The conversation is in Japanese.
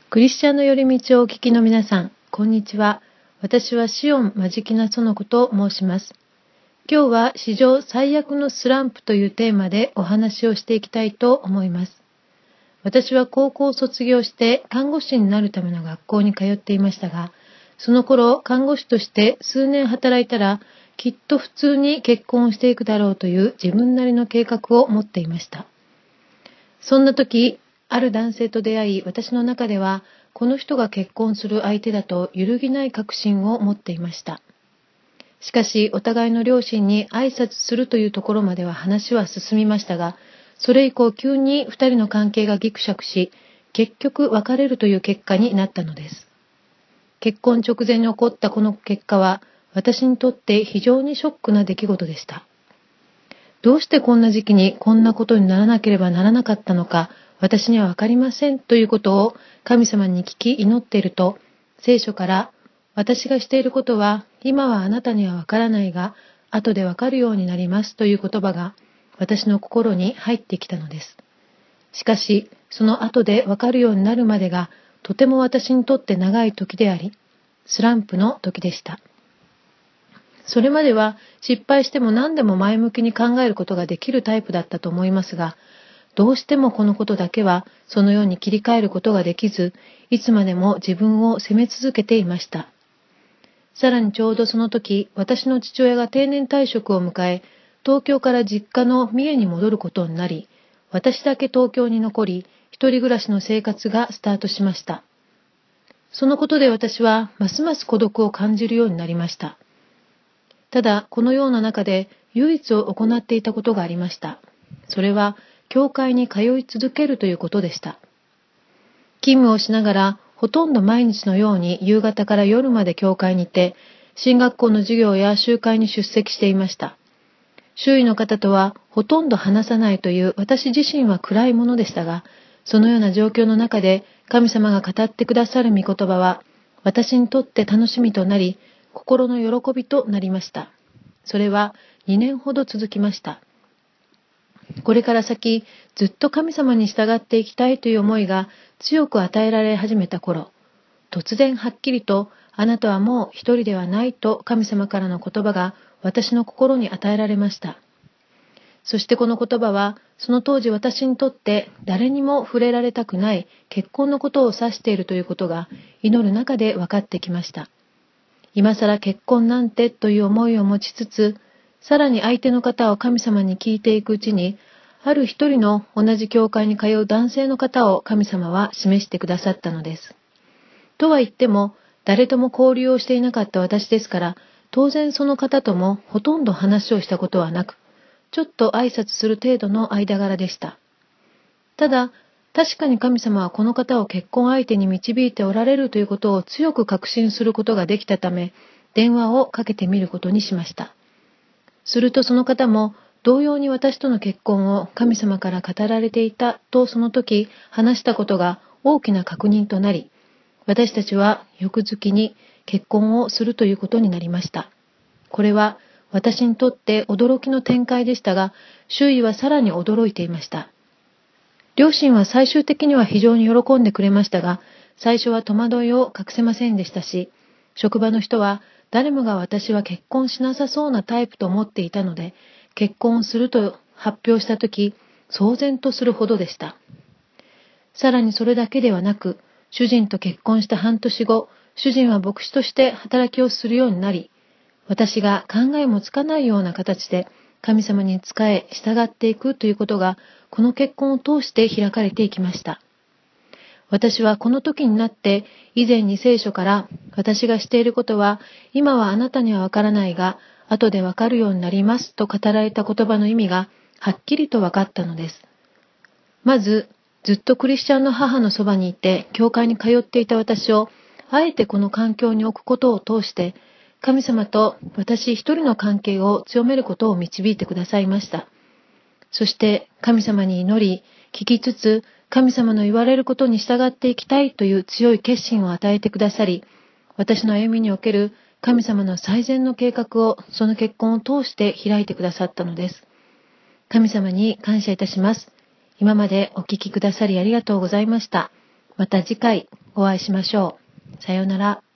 クリスチャンの寄り道をお聞きの皆さん、こんにちは。私はシオン・マジキナ・ソノコと申します。今日は史上最悪のスランプというテーマでお話をしていきたいと思います。私は高校を卒業して看護師になるための学校に通っていましたが、その頃看護師として数年働いたらきっと普通に結婚をしていくだろうという自分なりの計画を持っていました。そんな時、ある男性と出会い、私の中ではこの人が結婚する相手だと揺るぎない確信を持っていました。しかしお互いの両親に挨拶するというところまでは話は進みましたが、それ以降急に二人の関係がギクシャクし、結局別れるという結果になったのです。結婚直前に起こったこの結果は、私にとって非常にショックな出来事でした。どうしてこんな時期にこんなことにならなければならなかったのか、私にはわかりませんということを神様に聞き祈っていると、聖書から私がしていることは今はあなたにはわからないが、後でわかるようになりますという言葉が私の心に入ってきたのです。しかし、その後でわかるようになるまでがとても私にとって長い時であり、スランプの時でした。それまでは失敗しても何でも前向きに考えることができるタイプだったと思いますが、どうしてもこのことだけはそのように切り替えることができず、いつまでも自分を責め続けていました。さらにちょうどその時、私の父親が定年退職を迎え、東京から実家の三重に戻ることになり、私だけ東京に残り、一人暮らしの生活がスタートしました。そのことで私はますます孤独を感じるようになりました。ただ、このような中で唯一を行っていたことがありました。それは、教会に通い続けるということでした。勤務をしながら、ほとんど毎日のように夕方から夜まで教会にいて、進学校の授業や集会に出席していました。周囲の方とはほとんど話さないという私自身は暗いものでしたが、そのような状況の中で神様が語ってくださる御言葉は、私にとって楽しみとなり、心の喜びとなりました。それは2年ほど続きました。これから先、ずっと神様に従っていきたいという思いが強く与えられ始めた頃、突然はっきりと、あなたはもう一人ではないと神様からの言葉が私の心に与えられました。そしてこの言葉は、その当時私にとって誰にも触れられたくない結婚のことを指しているということが祈る中で分かってきました。今更結婚なんてという思いを持ちつつ、さらに相手の方を神様に聞いていくうちに、ある一人の同じ教会に通う男性の方を神様は示してくださったのです。とは言っても、誰とも交流をしていなかった私ですから、当然その方ともほとんど話をしたことはなく、ちょっと挨拶する程度の間柄でした。ただ、確かに神様はこの方を結婚相手に導いておられるということを強く確信することができたため、電話をかけてみることにしました。するとその方も、同様に私との結婚を神様から語られていたとその時話したことが大きな確認となり、私たちは翌月に結婚をするということになりました。これは私にとって驚きの展開でしたが、周囲はさらに驚いていました。両親は最終的には非常に喜んでくれましたが、最初は戸惑いを隠せませんでしたし、職場の人は誰もが私は結婚しなさそうなタイプと思っていたので、結婚をすると発表したとき、騒然とするほどでした。さらにそれだけではなく、主人と結婚した半年後、主人は牧師として働きをするようになり、私が考えもつかないような形で神様に仕え従っていくということが、この結婚を通して開かれていきました。私はこの時になって以前に聖書から私がしていることは今はあなたにはわからないが後でわかるようになりますと語られた言葉の意味がはっきりとわかったのです。まず、ずっとクリスチャンの母のそばにいて教会に通っていた私をあえてこの環境に置くことを通して神様と私一人の関係を強めることを導いてくださいました。そして神様に祈り、聞きつつ神様の言われることに従っていきたいという強い決心を与えてくださり、私の歩みにおける神様の最善の計画をその結婚を通して開いてくださったのです。神様に感謝いたします。今までお聞きくださりありがとうございました。 また次回お会いしましょう。さようなら。